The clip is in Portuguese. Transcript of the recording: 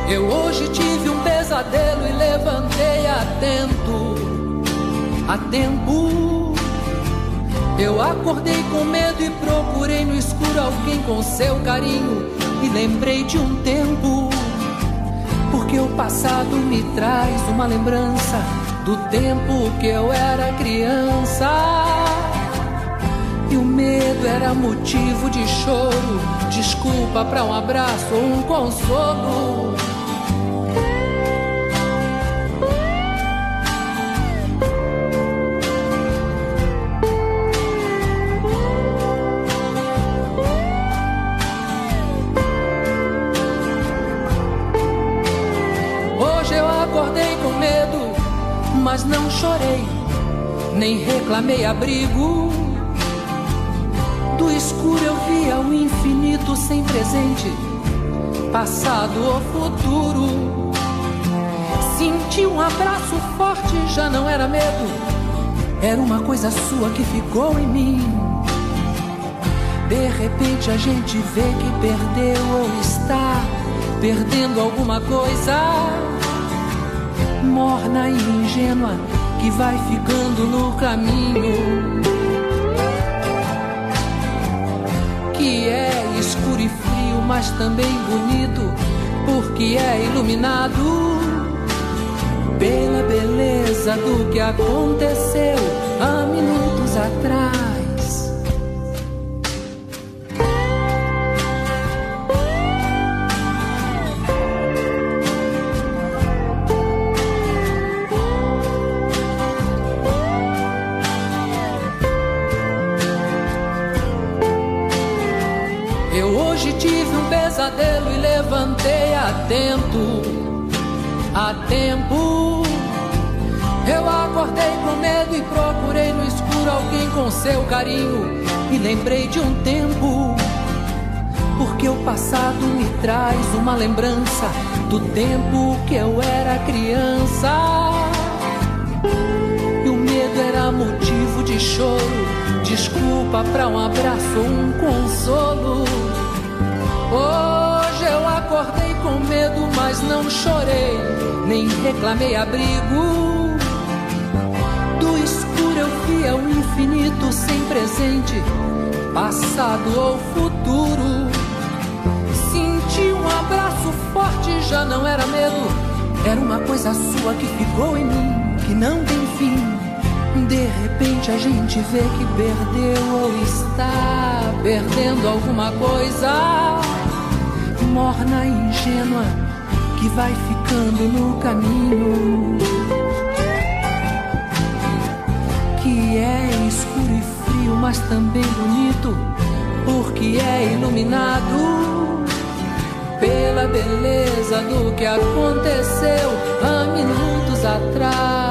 Eu hoje tive um pesadelo e levantei a tempo. Eu acordei com medo e procurei no escuro alguém com seu carinho. E lembrei de um tempo, porque o passado me traz uma lembrança do tempo que eu era criança. E o medo era motivo de choro, desculpa pra um abraço ou um consolo. Mas não chorei, nem reclamei abrigo. Do escuro eu via o infinito sem presente, passado ou futuro. Senti um abraço forte, já não era medo, era uma coisa sua que ficou em mim. De repente a gente vê que perdeu ou está perdendo alguma coisa, morna e ingênua, que vai ficando no caminho, que é escuro e frio, mas também bonito, porque é iluminado pela beleza do que aconteceu há minutos atrás. E levantei a tempo. Eu acordei com medo e procurei no escuro alguém com seu carinho. E lembrei de um tempo, porque o passado me traz uma lembrança do tempo que eu era criança. E o medo era motivo de choro, desculpa pra um abraço ou um consolo. Hoje eu acordei com medo, mas não chorei, nem reclamei abrigo. Do escuro eu via o infinito sem presente, passado ou futuro. Senti um abraço forte, já não era medo, era uma coisa sua que ficou em mim, que não tem fim. De repente a gente vê que perdeu ou está perdendo alguma coisa, morna e ingênua, que vai ficando no caminho, que é escuro e frio, mas também bonito, porque é iluminado pela beleza do que aconteceu há minutos atrás.